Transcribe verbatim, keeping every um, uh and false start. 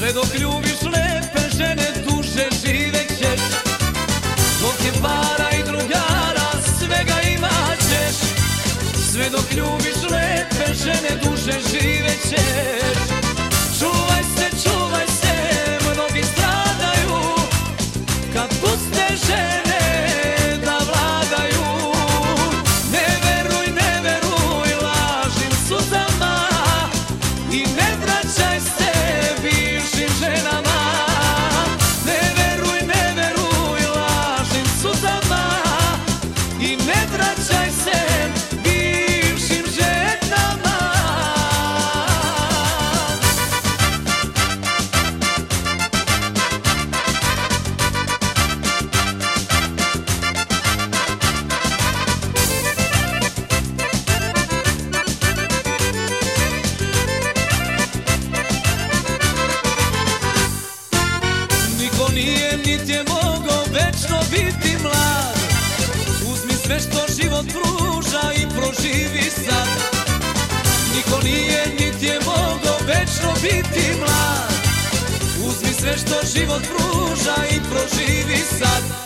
Sve dok ljubiš lepe žene duže živjet ćeš. Dok je para i drugara svega imat ćeš. Sve dok ljubiš lepe žene duže živjet ćeš. Čuvaj se, čuvaj se, mnogi stradaju kad puste žene da vladaju. Ne veruj, ne veruj lažnim suzama i ne vraćaj se bivšim ženama. Ne veruj, ne veruj lažnim suzama i ne vraćaj se bivšim ženama. Niko nije niti je mogao večno biti mlad. Uzmi sve što život pruža i proživi sad. Niko nije niti je mogao večno biti mlad. Uzmi sve što život pruža i proživi sad.